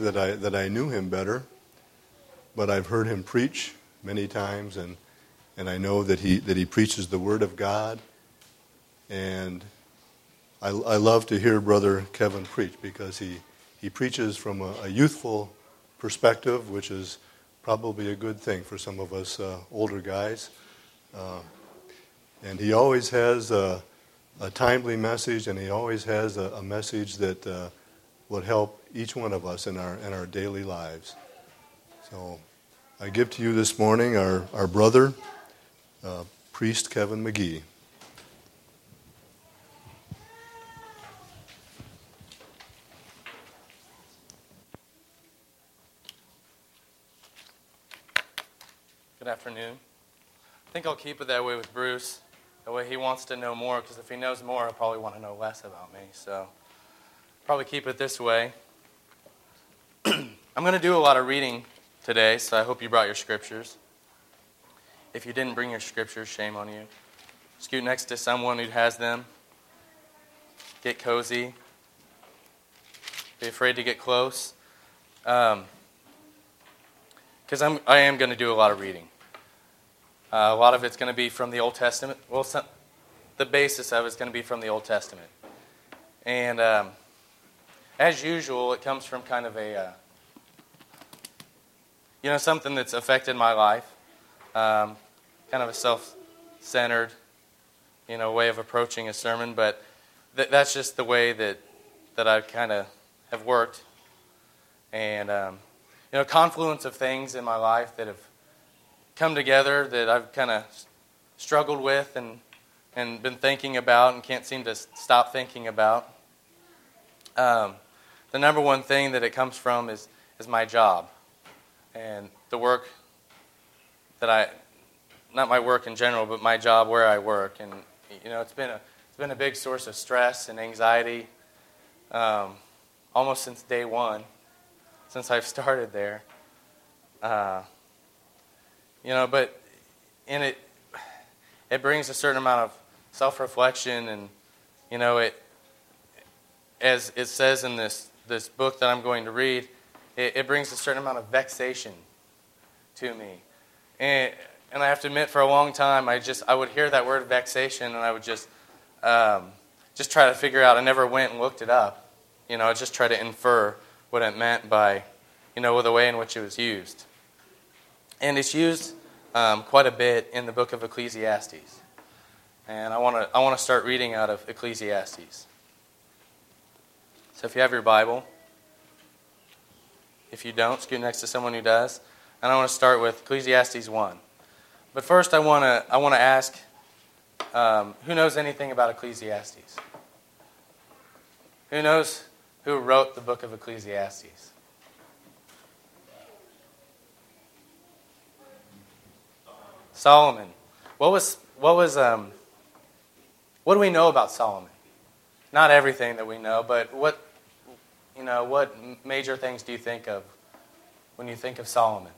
that I knew him better, but I've heard him preach many times, and I know that he preaches the Word of God, and I love to hear Brother Kevin preach because he preaches from a youthful perspective, which is probably a good thing for some of us older guys. And he always has a timely message, and he always has a message that would help each one of us in our daily lives. So I give to you this morning our brother, Priest Kevin McGee. Good afternoon. I think I'll keep it that way with Bruce. That way he wants to know more, because if he knows more, he'll probably want to know less about me. So probably keep it this way. I'm going to do a lot of reading today, so I hope you brought your scriptures. If you didn't bring your scriptures, shame on you. Scoot next to someone who has them. Get cozy. Be afraid to get close. Because I am going to do a lot of reading. A lot of it's going to be from the Old Testament. Well, the basis of it's going to be from the Old Testament. And as usual, it comes from kind of a, something that's affected my life. Kind of a self-centered, way of approaching a sermon. But that's just the way that I kind of have worked. And, confluence of things in my life that have come together that I've kind of struggled with and been thinking about and can't seem to stop thinking about. The number one thing that it comes from is my job and the work that not my work in general, but my job where I work. And it's been a big source of stress and anxiety almost since day one, since I've started there. But in it brings a certain amount of self-reflection, and it, as it says in this book that I'm going to read, it brings a certain amount of vexation to me. And I have to admit, for a long time, I would hear that word vexation, and I would just try to figure out. I never went and looked it up. I just try to infer what it meant by, the way in which it was used. And it's used quite a bit in the book of Ecclesiastes. And I want to start reading out of Ecclesiastes. So if you have your Bible, if you don't, scoot next to someone who does. And I want to start with Ecclesiastes 1. But first I want to ask, who knows anything about Ecclesiastes? Who knows who wrote the book of Ecclesiastes? Solomon. What do we know about Solomon? Not everything that we know, but what major things do you think of when you think of Solomon?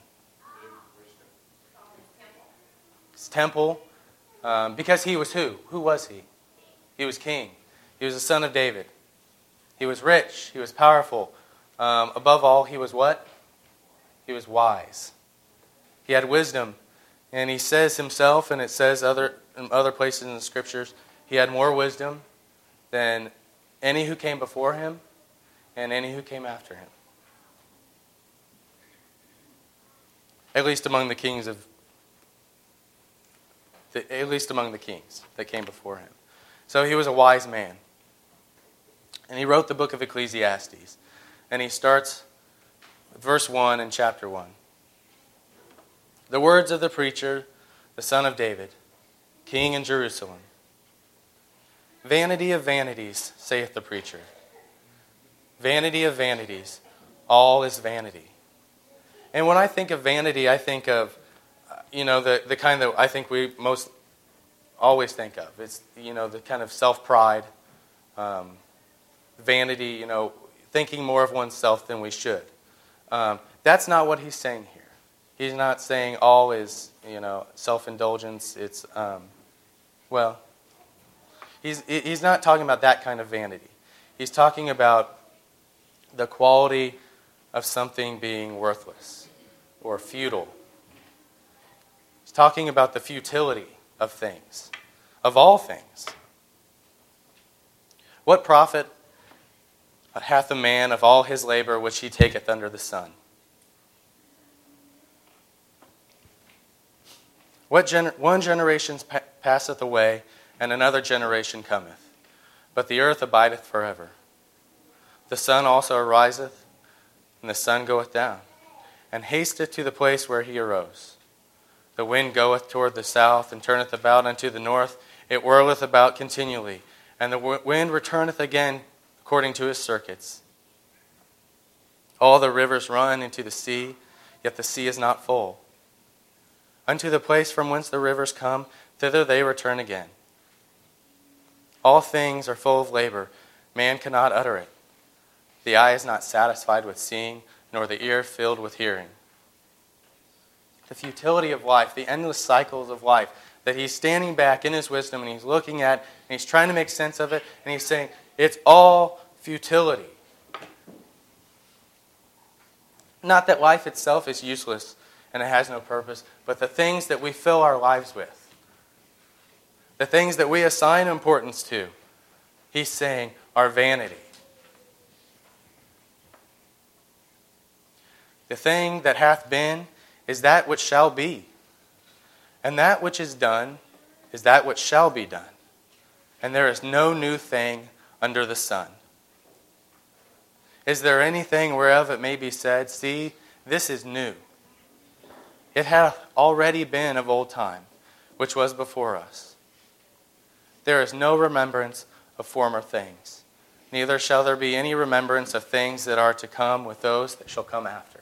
His temple. Because he was who? Who was he? He was king. He was the son of David. He was rich. He was powerful. Above all, he was what? He was wise. He had wisdom. And he says himself, and it says in other places in the Scriptures, he had more wisdom than any who came before him and any who came after him. At least among the kings that came before him. So he was a wise man. And he wrote the book of Ecclesiastes. And he starts with verse 1 in chapter 1. The words of the preacher, the son of David, king in Jerusalem. Vanity of vanities, saith the preacher. Vanity of vanities, all is vanity. And when I think of vanity, I think of, the kind that I think we most always think of. It's, the kind of self-pride, vanity, thinking more of oneself than we should. That's not what he's saying here. He's not saying all is, self-indulgence. It's, he's not talking about that kind of vanity. He's talking about the quality of something being worthless or futile. He's talking about the futility of things, of all things. What profit hath a man of all his labor which he taketh under the sun? One generation passeth away, and another generation cometh. But the earth abideth forever. The sun also ariseth, and the sun goeth down, and hasteth to the place where he arose. The wind goeth toward the south, and turneth about unto the north. It whirleth about continually, and the wind returneth again according to his circuits. All the rivers run into the sea, yet the sea is not full. Unto the place from whence the rivers come, thither they return again. All things are full of labor. Man cannot utter it. The eye is not satisfied with seeing, nor the ear filled with hearing. The futility of life, the endless cycles of life, that he's standing back in his wisdom and he's looking at, and he's trying to make sense of it, and he's saying, it's all futility. Not that life itself is useless and it has no purpose, but the things that we fill our lives with, the things that we assign importance to, he's saying are vanity. The thing that hath been is that which shall be, and that which is done is that which shall be done. And there is no new thing under the sun. Is there anything whereof it may be said, see, this is new? It hath already been of old time, which was before us. There is no remembrance of former things, neither shall there be any remembrance of things that are to come with those that shall come after.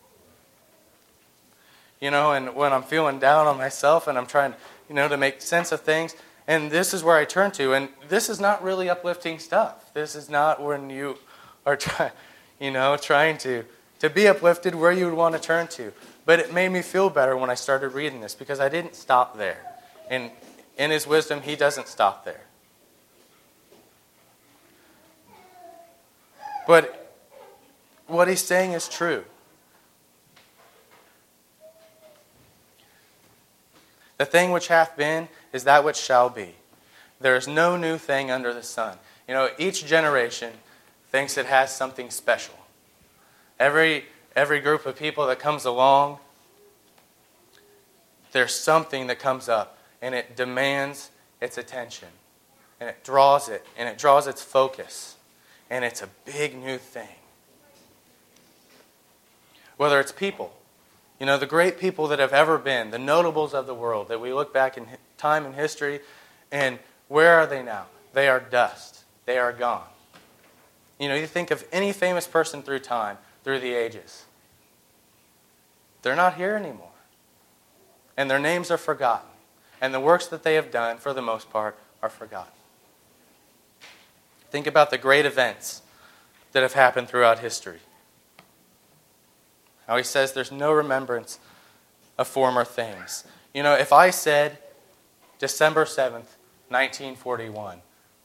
And when I'm feeling down on myself and I'm trying, to make sense of things, and this is where I turn to, and this is not really uplifting stuff. This is not when you are trying to be uplifted where you would want to turn to. But it made me feel better when I started reading this because I didn't stop there. And in his wisdom, he doesn't stop there. But what he's saying is true. The thing which hath been is that which shall be. There is no new thing under the sun. Each generation thinks it has something special. Every group of people that comes along, there's something that comes up, and it demands its attention, and it draws it, and it draws its focus, and it's a big new thing. Whether it's people, the great people that have ever been, the notables of the world, that we look back in time and history, and where are they now? They are dust. They are gone. You think of any famous person through time, through the ages. They're not here anymore. And their names are forgotten. And the works that they have done, for the most part, are forgotten. Think about the great events that have happened throughout history. How he says there's no remembrance of former things. If I said December 7th, 1941,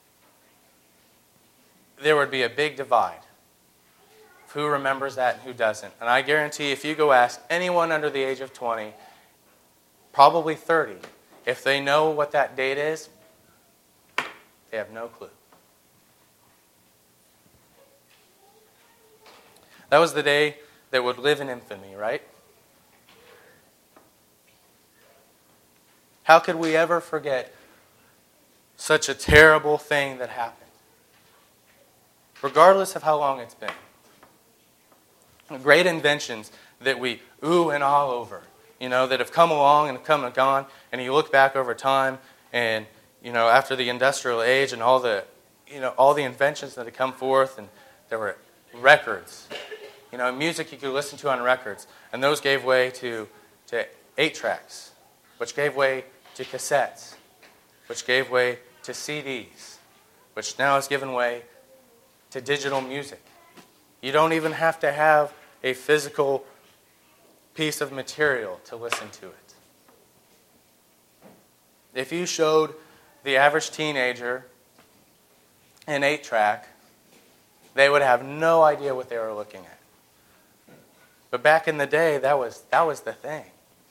there would be a big divide of who remembers that and who doesn't. And I guarantee if you go ask anyone under the age of 20, probably 30, if they know what that date is, they have no clue. That was the day that would live in infamy, right? How could we ever forget such a terrible thing that happened? Regardless of how long it's been. Great inventions that we ooh and ah over, that have come along and come and gone, and you look back over time and, after the industrial age and all the inventions that had come forth, and there were records, music you could listen to on records, and those gave way to 8-tracks, which gave way to cassettes, which gave way to CDs, which now has given way to digital music. You don't even have to have a physical piece of material to listen to it. If you showed the average teenager an 8-track, they would have no idea what they were looking at. But back in the day, that was the thing.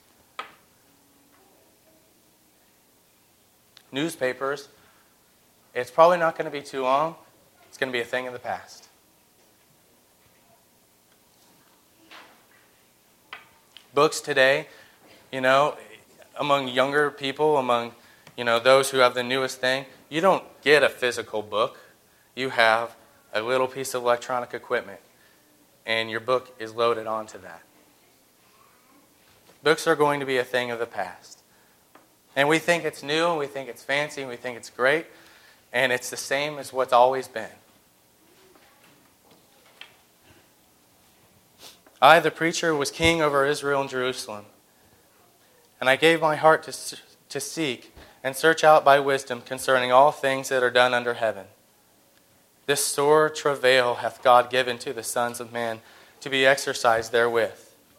Newspapers, it's probably not going to be too long. It's going to be a thing of the past. Books today, among younger people, among, those who have the newest thing, you don't get a physical book. You have a little piece of electronic equipment, and your book is loaded onto that. Books are going to be a thing of the past. And we think it's new, and we think it's fancy, and we think it's great, and it's the same as what's always been. I, the preacher, was king over Israel and Jerusalem, and I gave my heart to seek and search out by wisdom concerning all things that are done under heaven. This sore travail hath God given to the sons of men to be exercised therewith.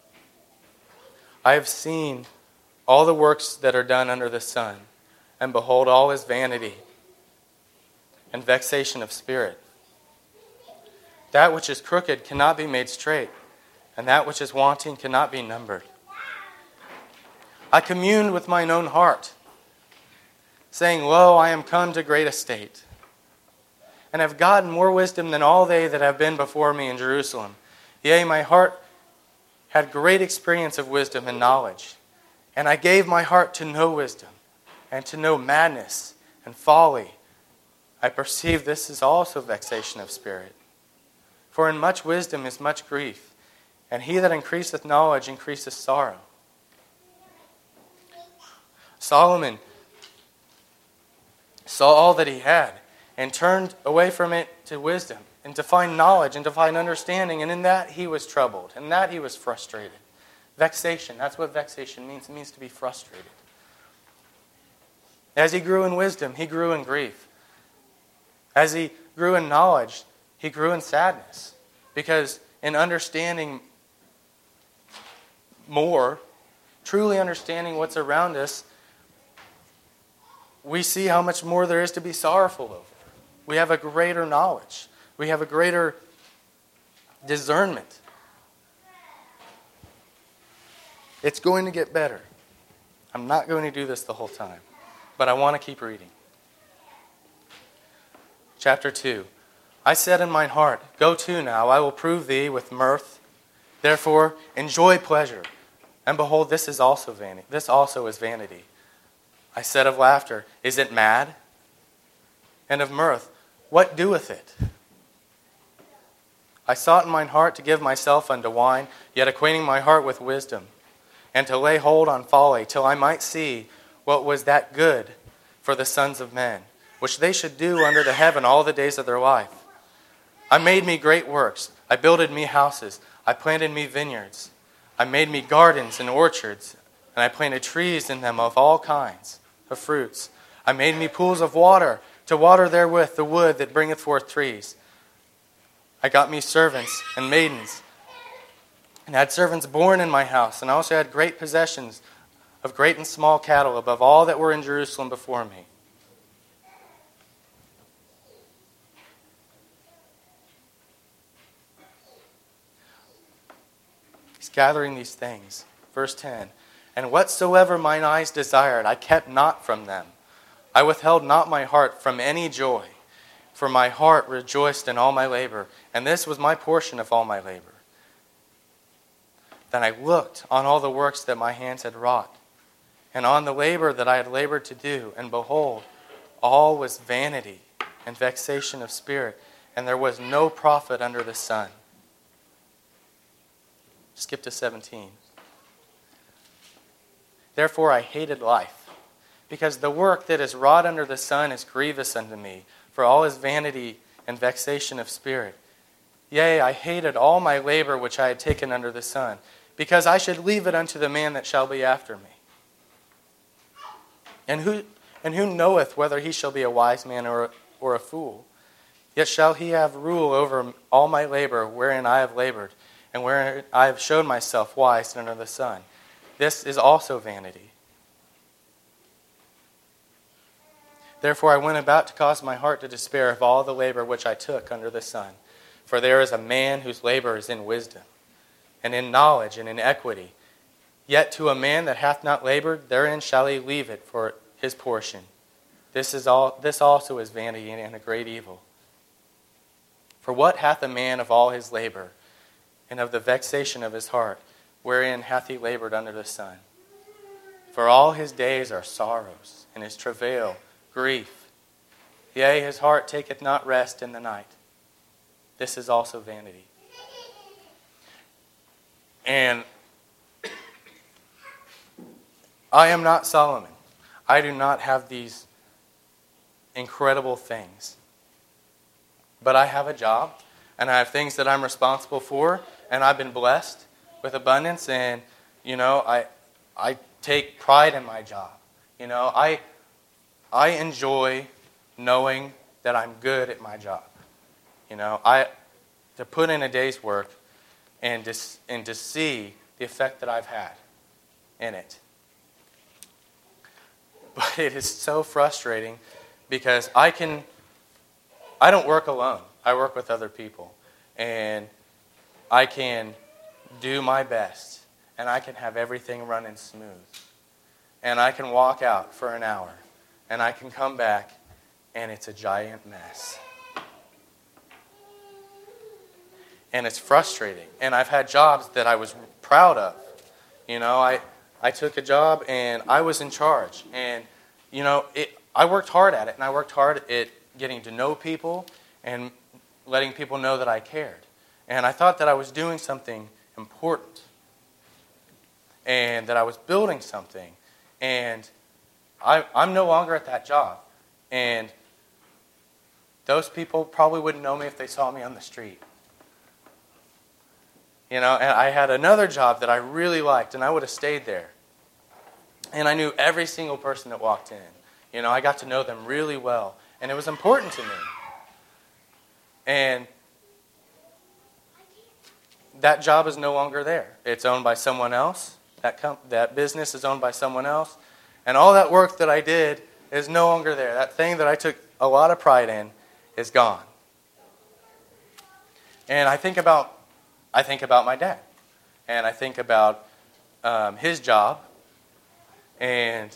I have seen all the works that are done under the sun, and behold, all is vanity and vexation of spirit. That which is crooked cannot be made straight, and that which is wanting cannot be numbered. I communed with mine own heart, saying, Lo, I am come to great estate, and have gotten more wisdom than all they that have been before me in Jerusalem. Yea, my heart had great experience of wisdom and knowledge, and I gave my heart to know wisdom, and to know madness and folly. I perceive this is also vexation of spirit. For in much wisdom is much grief, and he that increaseth knowledge increaseth sorrow. Solomon saw all that he had, and turned away from it to wisdom, and to find knowledge, and to find understanding, and in that he was troubled, and that he was frustrated. Vexation, that's what vexation means. It means to be frustrated. As he grew in wisdom, he grew in grief. As he grew in knowledge, he grew in sadness. Because in understanding more, truly understanding what's around us, we see how much more there is to be sorrowful over. We have a greater knowledge. We have a greater discernment. It's going to get better. I'm not going to do this the whole time, but I want to keep reading. Chapter 2. I said in mine heart, Go to now, I will prove thee with mirth. Therefore, enjoy pleasure. And behold, this is also vanity. This also is vanity. I said of laughter, Is it mad? And of mirth, what doeth it? I sought in mine heart to give myself unto wine, yet acquainting my heart with wisdom, and to lay hold on folly, till I might see what was that good for the sons of men, which they should do under the heaven all the days of their life. I made me great works. I builded me houses. I planted me vineyards. I made me gardens and orchards, and I planted trees in them of all kinds of fruits. I made me pools of water, to water therewith the wood that bringeth forth trees. I got me servants and maidens, and had servants born in my house, and I also had great possessions of great and small cattle above all that were in Jerusalem before me. He's gathering these things. Verse 10. And whatsoever mine eyes desired, I kept not from them. I withheld not my heart from any joy, for my heart rejoiced in all my labor, and this was my portion of all my labor. Then I looked on all the works that my hands had wrought, and on the labor that I had labored to do, and behold, all was vanity and vexation of spirit, and there was no profit under the sun. Skip to 17. Therefore I hated life, because the work that is wrought under the sun is grievous unto me, for all is vanity and vexation of spirit. Yea, I hated all my labor which I had taken under the sun, because I should leave it unto the man that shall be after me. And who knoweth whether he shall be a wise man or a fool? Yet shall he have rule over all my labor wherein I have labored, and wherein I have showed myself wise under the sun. This is also vanity. Therefore I went about to cause my heart to despair of all the labor which I took under the sun. For there is a man whose labor is in wisdom, and in knowledge, and in equity. Yet to a man that hath not labored, therein shall he leave it for his portion. This also is vanity and a great evil. For what hath a man of all his labor, and of the vexation of his heart, wherein hath he labored under the sun? For all his days are sorrows, and his travail grief. Yea, his heart taketh not rest in the night. This is also vanity. And I am not Solomon. I do not have these incredible things. But I have a job, and I have things that I'm responsible for, and I've been blessed with abundance, and, I take pride in my job. I enjoy knowing that I'm good at my job. To put in a day's work and to see the effect that I've had in it. But it is so frustrating because I don't work alone. I work with other people. And I can do my best. And I can have everything running smooth. And I can walk out for an hour. And I can come back and it's a giant mess. And it's frustrating. And I've had jobs that I was proud of. I took a job and I was in charge. And, I worked hard at it. And I worked hard at getting to know people and letting people know that I cared. And I thought that I was doing something important. And that I was building something. And I'm no longer at that job. And those people probably wouldn't know me if they saw me on the street. And I had another job that I really liked, and I would have stayed there. And I knew every single person that walked in. I got to know them really well, and it was important to me. And that job is no longer there. It's owned by someone else. That business is owned by someone else. And all that work that I did is no longer there. That thing that I took a lot of pride in is gone. And I think about my dad. And I think about his job. And,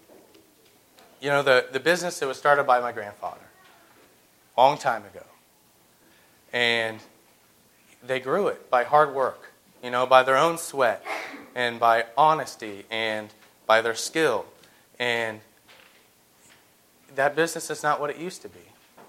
the business that was started by my grandfather a long time ago. And they grew it by hard work, by their own sweat and by honesty and by their skill. And that business is not what it used to be.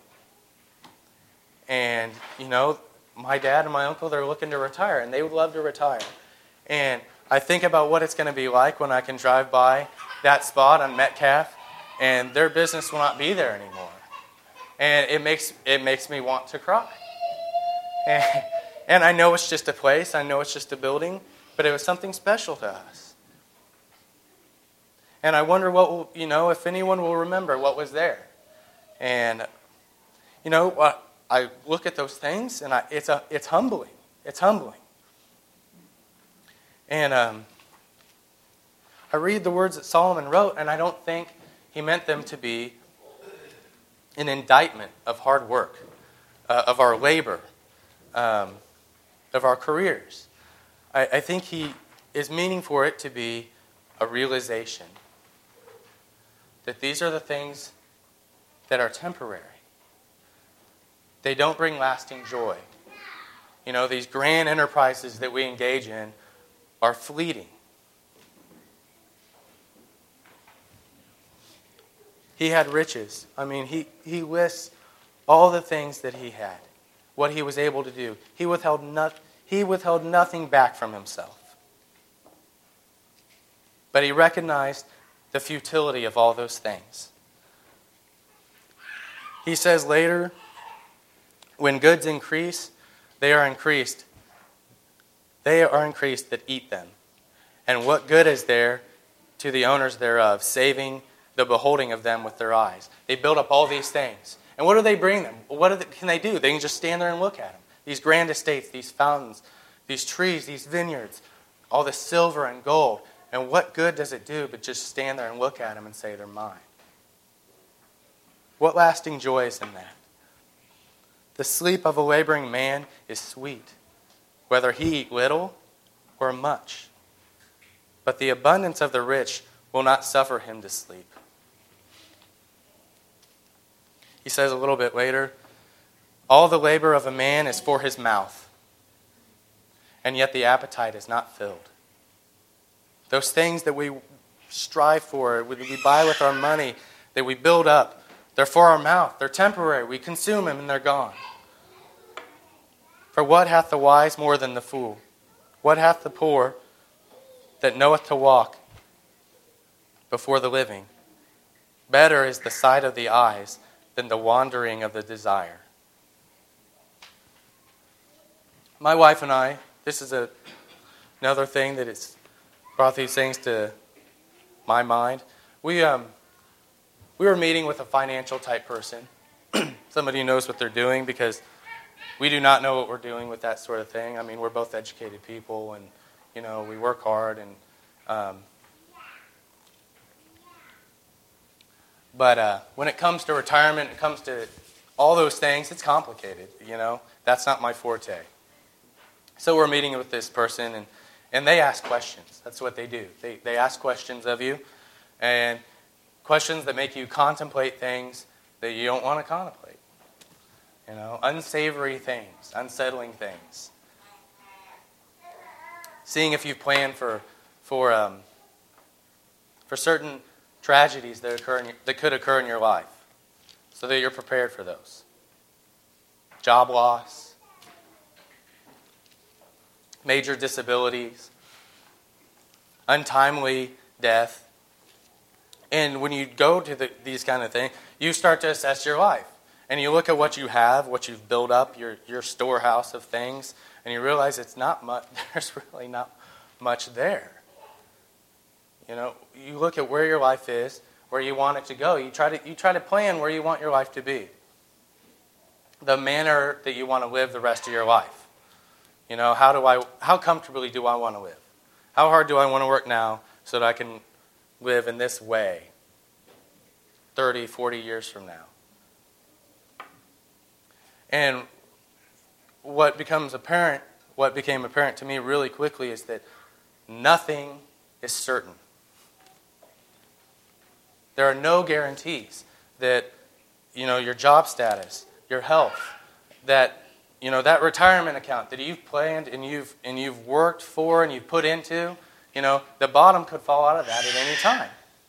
And, my dad and my uncle, they're looking to retire, and they would love to retire. And I think about what it's going to be like when I can drive by that spot on Metcalf, and their business will not be there anymore. And it makes me want to cry. And I know it's just a place, I know it's just a building, but it was something special to us. And I wonder if anyone will remember what was there. And, I look at those things, and it's humbling. It's humbling. And I read the words that Solomon wrote, and I don't think he meant them to be an indictment of hard work, of our labor, of our careers. I think he is meaning for it to be a realization that these are the things that are temporary. They don't bring lasting joy. These grand enterprises that we engage in are fleeting. He had riches. He lists all the things that he had, what he was able to do. He withheld nothing back from himself. But he recognized the futility of all those things. He says later, when goods increase, they are increased that eat them. And what good is there to the owners thereof, saving the beholding of them with their eyes? They build up all these things. And what do they bring them? What can they do? They can just stand there and look at them. These grand estates, these fountains, these trees, these vineyards, all this silver and gold. And what good does it do but just stand there and look at them and say they're mine? What lasting joy is in that? The sleep of a laboring man is sweet, whether he eat little or much. But the abundance of the rich will not suffer him to sleep. He says a little bit later, all the labor of a man is for his mouth, and yet the appetite is not filled. Those things that we strive for, that we buy with our money, that we build up, they're for our mouth. They're temporary. We consume them and they're gone. For what hath the wise more than the fool? What hath the poor that knoweth to walk before the living? Better is the sight of the eyes than the wandering of the desire. My wife and I, this is another thing that has brought these things to my mind. We were meeting with a financial type person. Somebody who knows what they're doing, because we do not know what we're doing with that sort of thing. I mean, we're both educated people, and we work hard, and but when it comes to retirement, it comes to all those things, it's complicated. That's not my forte. So we're meeting with this person, and they ask questions. That's what they do. They ask questions of you, and questions that make you contemplate things that you don't want to contemplate. Unsavory things, unsettling things. Seeing if you've planned for certain tragedies that could occur in your life, so that you're prepared for those. Job loss, major disabilities, untimely death. And when you go to these kind of things, you start to assess your life. And you look at what you have, what you've built up, your storehouse of things, and you realize it's not much. There's really not much there. You look at where your life is, where you want it to go. You try to plan where you want your life to be. The manner that you want to live the rest of your life. How comfortably do I want to live? How hard do I want to work now so that I can live in this way 30, 40 years from now? And what became apparent to me really quickly is that nothing is certain. There are no guarantees that your job status, your health, that that retirement account that you've planned and you've worked for and you've put into, the bottom could fall out of that at any time.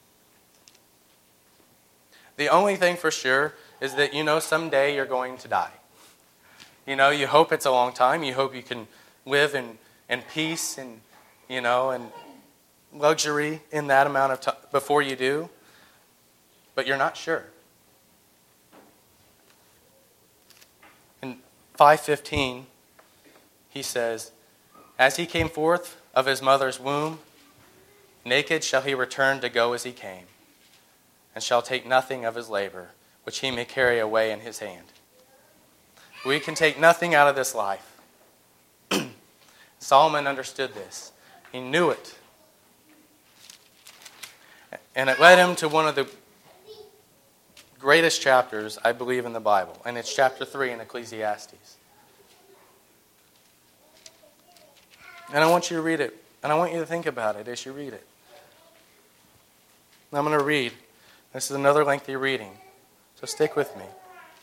The only thing for sure is that someday you're going to die. You hope it's a long time. You hope you can live in peace and and luxury in that amount of time before you do. But you're not sure. In 5:15, he says, "As he came forth of his mother's womb, naked shall he return to go as he came, and shall take nothing of his labor, which he may carry away in his hand." We can take nothing out of this life. Solomon understood this. He knew it. And it led him to one of the greatest chapters, I believe, in the Bible. And it's chapter 3 in Ecclesiastes. And I want you to read it. And I want you to think about it as you read it. I'm going to read. This is another lengthy reading. So stick with me.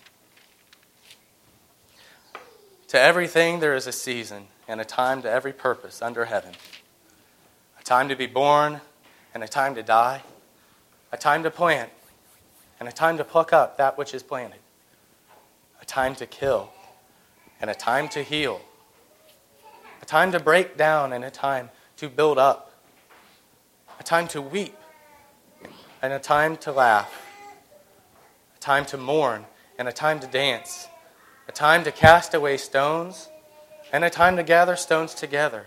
To everything there is a season, and a time to every purpose under heaven. A time to be born, and a time to die. A time to plant, and a time to pluck up that which is planted. A time to kill, and a time to heal. A time to break down, and a time to build up. A time to weep, and a time to laugh. A time to mourn, and a time to dance. A time to cast away stones, and a time to gather stones together.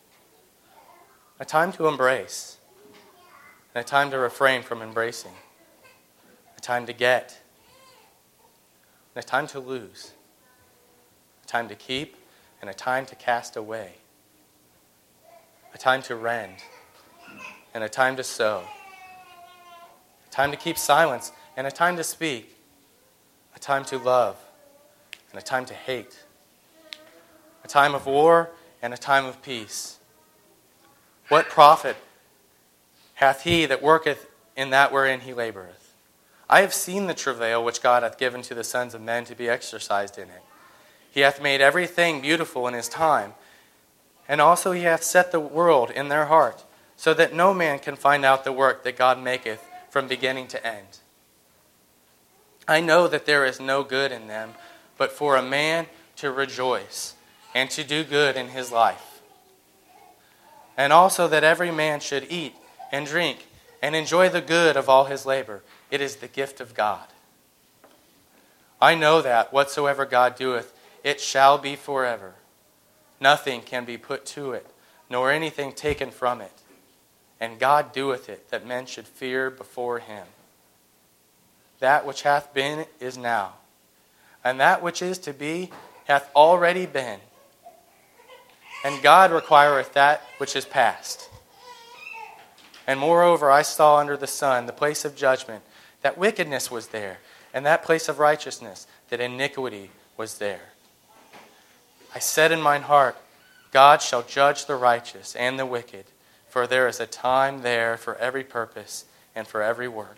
A time to embrace, and a time to refrain from embracing. A time to get, and a time to lose. A time to keep, and a time to cast away. A time to rend, and a time to sow. A time to keep silence, and a time to speak. A time to love, and a time to hate. A time of war and a time of peace. what profit hath he that worketh in that wherein he laboureth? I have seen the travail which God hath given to the sons of men to be exercised in it. He hath made everything beautiful in his time, and also he hath set the world in their heart, so that no man can find out the work that God maketh from beginning to end. I know that there is no good in them, but for a man to rejoice and to do good in his life. And also that every man should eat and drink and enjoy the good of all his labor. It is the gift of God. I know that whatsoever God doeth, it shall be forever. Nothing can be put to it, nor anything taken from it. And God doeth it, that men should fear before him. That which hath been is now, and that which is to be hath already been. And God requireth that which is past. And moreover, I saw under the sun the place of judgment, that wickedness was there, and that place of righteousness, that iniquity was there. I said in mine heart, God shall judge the righteous and the wicked, for there is a time there for every purpose and for every work.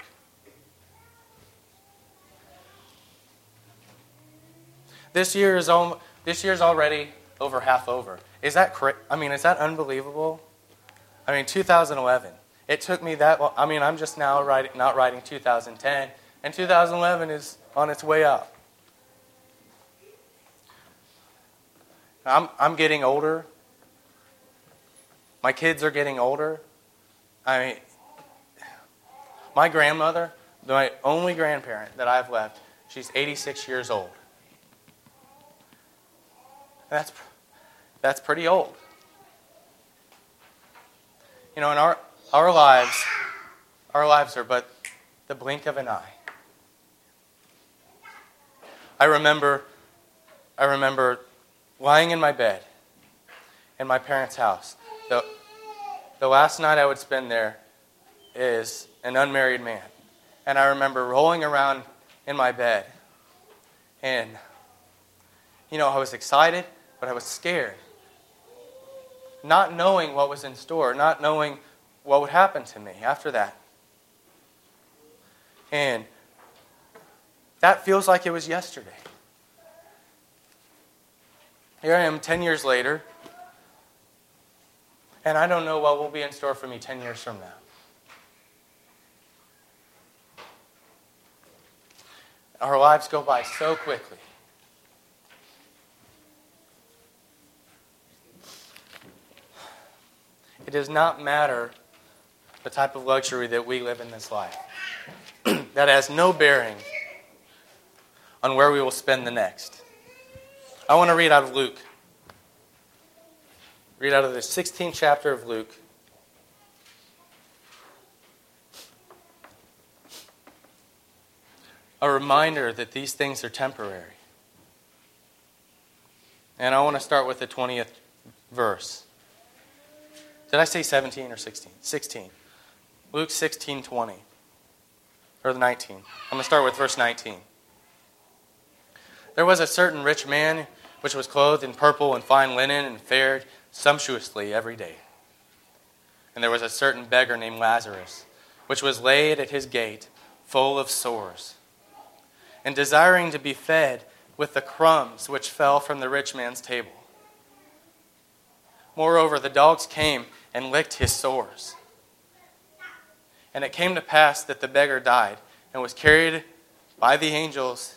This year's already over half over. Is that is that unbelievable? 2011. It took me that long. I'm just now not writing 2010, and 2011 is on its way out. I'm getting older. My kids are getting older. My grandmother, my only grandparent that I've left, she's 86 years old. That's pretty old. In our lives are but the blink of an eye. I remember lying in my bed in my parents' house. The last night I would spend there is an unmarried man. And I remember rolling around in my bed. And, I was excited, but I was scared. Not knowing what was in store, not knowing what would happen to me after that. And that feels like it was yesterday. Here I am 10 years later, and I don't know what will be in store for me 10 years from now. Our lives go by so quickly. It does not matter the type of luxury that we live in this life. That has no bearing on where we will spend the next. I want to read out of Luke. Read out of the 16th chapter of Luke. A reminder that these things are temporary. And I want to start with the 20th verse. Did I say 17 or 16? 16. Luke 16:20. Or the 19. I'm going to start with verse 19. There was a certain rich man which was clothed in purple and fine linen and fared sumptuously every day. And there was a certain beggar named Lazarus, which was laid at his gate, full of sores, and desiring to be fed with the crumbs which fell from the rich man's table. Moreover, the dogs came and licked his sores. And it came to pass that the beggar died and was carried by the angels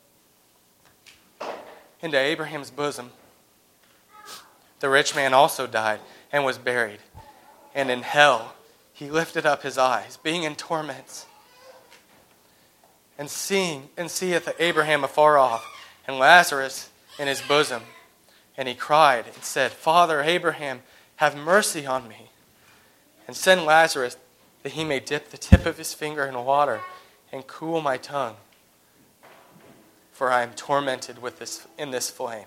into Abraham's bosom. The rich man also died and was buried. And in hell he lifted up his eyes, being in torments, and seeth Abraham afar off, and Lazarus in his bosom. And he cried and said, Father Abraham, have mercy on me, and send Lazarus that he may dip the tip of his finger in water and cool my tongue, for I am tormented in this flame.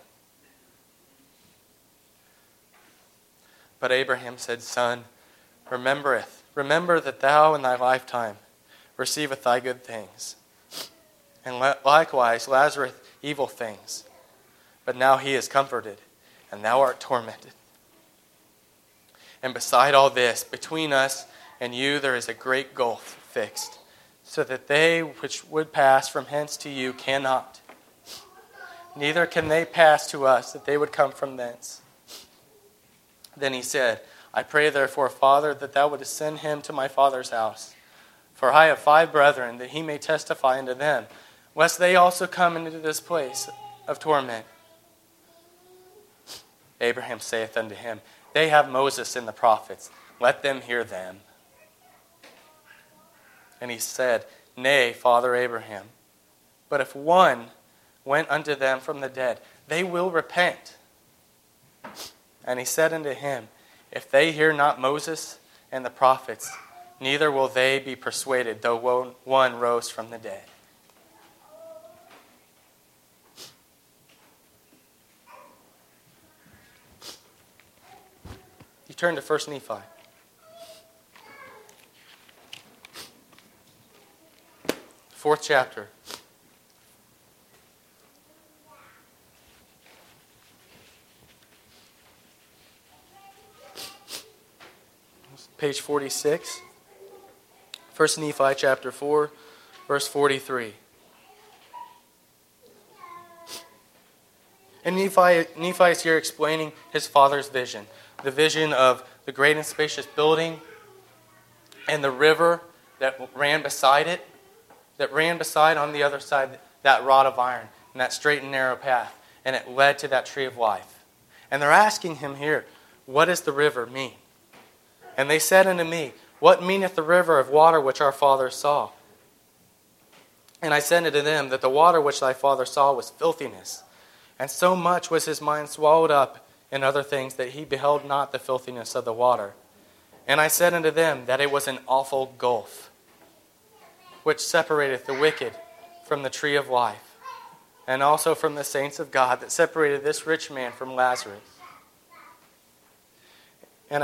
But Abraham said, Son, remember that thou in thy lifetime receiveth thy good things, and likewise Lazarus evil things. But now he is comforted, and thou art tormented. And beside all this, between us and you there is a great gulf fixed, so that they which would pass from hence to you cannot. Neither can they pass to us, that they would come from thence. Then he said, I pray therefore, Father, that thou wouldest send him to my father's house. For I have 5 brethren, that he may testify unto them, lest they also come into this place of torment. Abraham saith unto him, They have Moses and the prophets, let them hear them. And he said, Nay, Father Abraham, but if one went unto them from the dead, they will repent. And he said unto him, If they hear not Moses and the prophets, neither will they be persuaded, though one rose from the dead. You turn to 1 Nephi. Fourth chapter. Page 46. 1 Nephi chapter 4, verse 43. And Nephi is here explaining his father's vision. The vision of the great and spacious building and the river that ran beside it, that ran beside on the other side that rod of iron and that straight and narrow path. And it led to that tree of life. And they're asking him here, what does the river mean? And they said unto me, What meaneth the river of water which our fathers saw? And I said unto them that the water which thy father saw was filthiness. And so much was his mind swallowed up in other things that he beheld not the filthiness of the water. And I said unto them that it was an awful gulf, which separateth the wicked from the tree of life, and also from the saints of God, that separated this rich man from Lazarus. And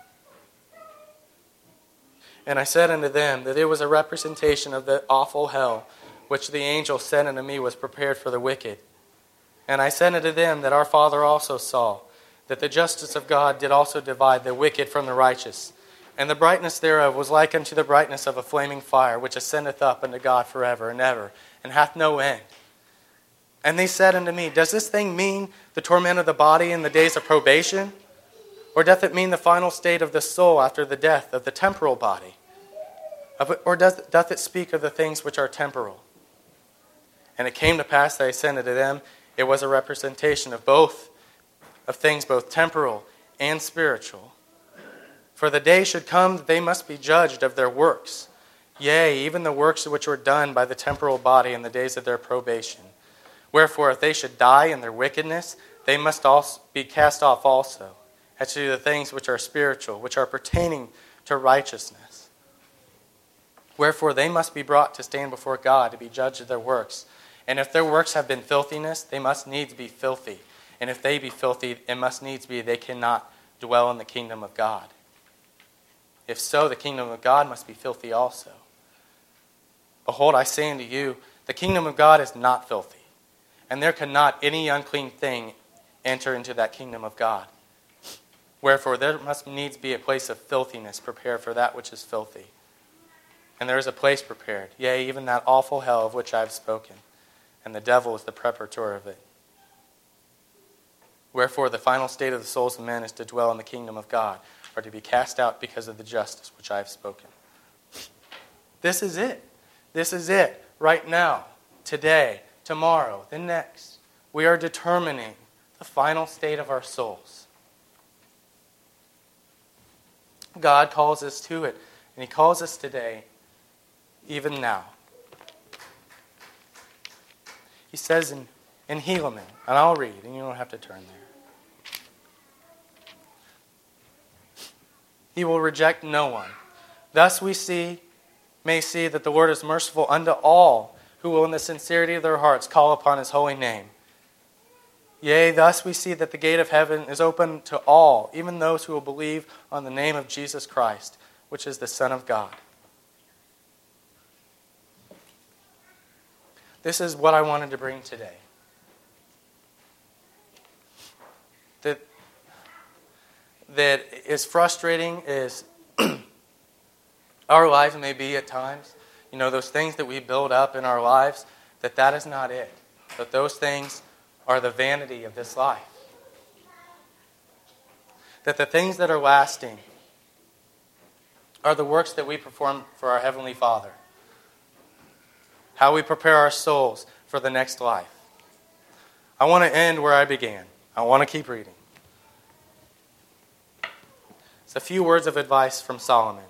I said unto them that it was a representation of the awful hell, which the angel said unto me was prepared for the wicked. And I said unto them that our father also saw, that the justice of God did also divide the wicked from the righteous. And the brightness thereof was like unto the brightness of a flaming fire, which ascendeth up unto God forever and ever, and hath no end. And they said unto me, Does this thing mean the torment of the body in the days of probation? Or doth it mean the final state of the soul after the death of the temporal body? Or doth it speak of the things which are temporal? And it came to pass that I said unto them, It was a representation of things both temporal and spiritual. For the day should come that they must be judged of their works, yea, even the works which were done by the temporal body in the days of their probation. Wherefore, if they should die in their wickedness, they must also be cast off also, as to the things which are spiritual, which are pertaining to righteousness. Wherefore they must be brought to stand before God to be judged of their works. And if their works have been filthiness, they must needs be filthy. And if they be filthy, it must needs be they cannot dwell in the kingdom of God. If so, the kingdom of God must be filthy also. Behold, I say unto you, the kingdom of God is not filthy, and there cannot any unclean thing enter into that kingdom of God. Wherefore there must needs be a place of filthiness prepared for that which is filthy. And there is a place prepared, yea, even that awful hell of which I have spoken, and the devil is the preparator of it. Wherefore the final state of the souls of men is to dwell in the kingdom of God, or to be cast out because of the justice which I have spoken. This is it. This is it. Right now, today, tomorrow, the next. We are determining the final state of our souls. God calls us to it, and He calls us today, even now. He says in Helaman, and I'll read, and you don't have to turn there. He will reject no one. Thus we may see that the Lord is merciful unto all who will in the sincerity of their hearts call upon His holy name. Yea, thus we see that the gate of heaven is open to all, even those who will believe on the name of Jesus Christ, which is the Son of God. This is what I wanted to bring today. that is frustrating as our lives may be at times, those things that we build up in our lives, that is not it. That those things are the vanity of this life. That the things that are lasting are the works that we perform for our Heavenly Father. How we prepare our souls for the next life. I want to end where I began. I want to keep reading. It's a few words of advice from Solomon.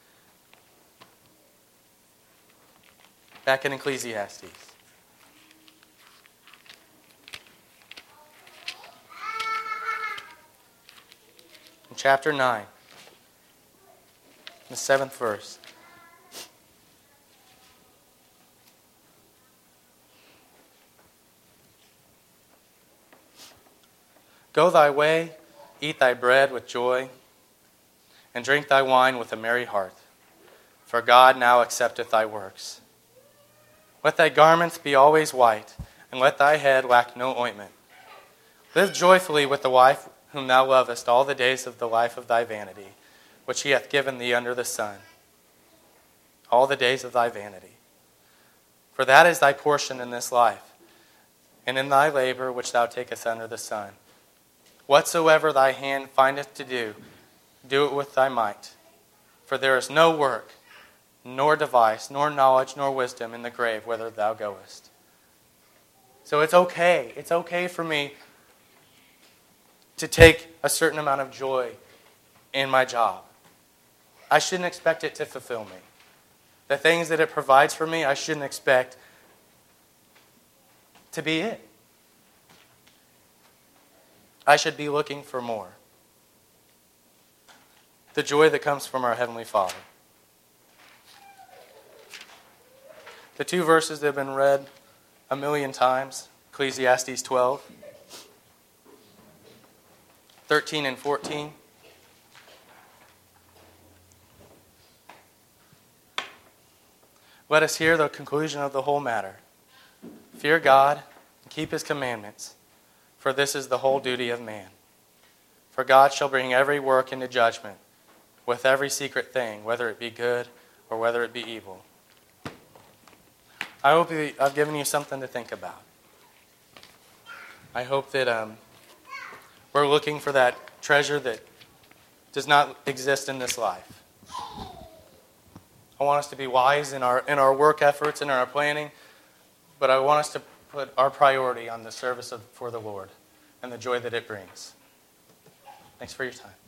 Back in Ecclesiastes. In chapter 9, the 7th verse. Go thy way, eat thy bread with joy, and drink thy wine with a merry heart, for God now accepteth thy works. Let thy garments be always white, and let thy head lack no ointment. Live joyfully with the wife whom thou lovest all the days of the life of thy vanity, which he hath given thee under the sun, all the days of thy vanity. For that is thy portion in this life, and in thy labor which thou takest under the sun. Whatsoever thy hand findeth to do, do it with thy might. For there is no work, nor device, nor knowledge, nor wisdom in the grave whither thou goest. So it's okay. It's okay for me to take a certain amount of joy in my job. I shouldn't expect it to fulfill me. The things that it provides for me, I shouldn't expect to be it. I should be looking for more. The joy that comes from our Heavenly Father. The two verses that have been read a million times, Ecclesiastes 12, 13 and 14. Let us hear the conclusion of the whole matter. Fear God and keep His commandments, for this is the whole duty of man. For God shall bring every work into judgment, with every secret thing, whether it be good or whether it be evil. I hope I've given you something to think about. I hope that we're looking for that treasure that does not exist in this life. I want us to be wise in our work efforts and our planning, but I want us to put our priority on the service for the Lord and the joy that it brings. Thanks for your time.